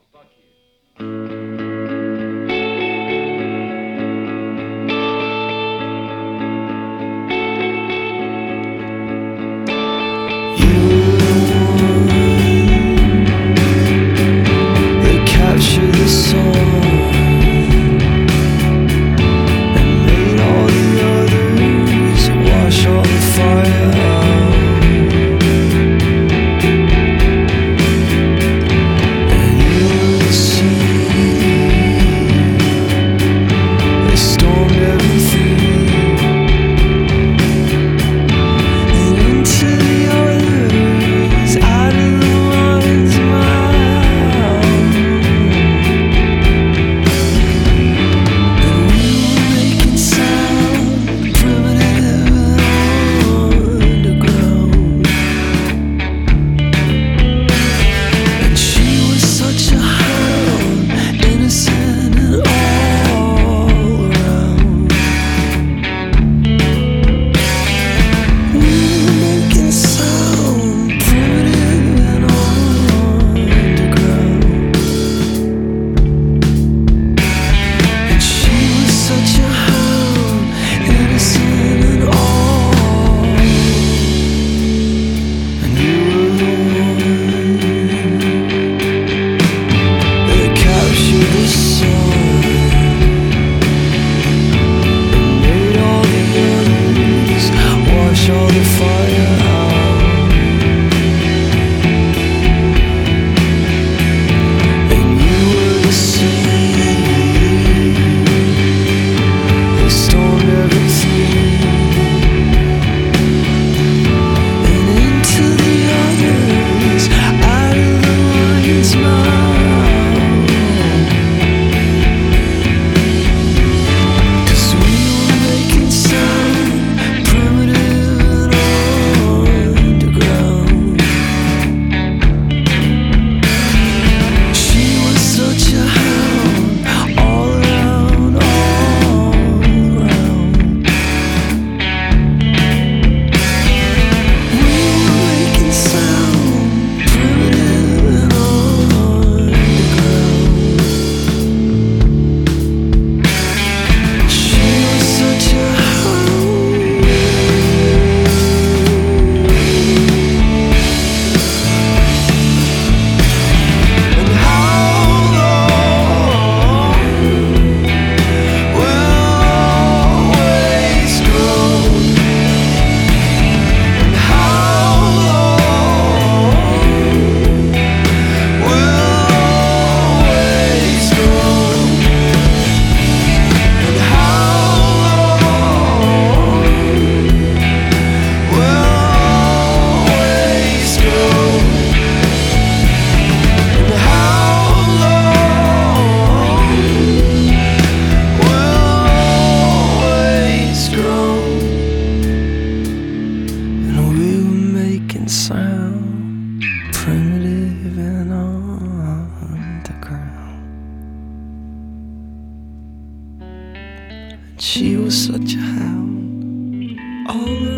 Capture the sun and made all the others wash all the fire out. And you were the sea that stormed everything, and into the others, out of the lion's mouth. All the fire out, and you were the sea that stormed everything, and into the others, out of the lion's mouth. 'Cause we were making sound, primitive. Sound primitive and underground. She was such a hound all around.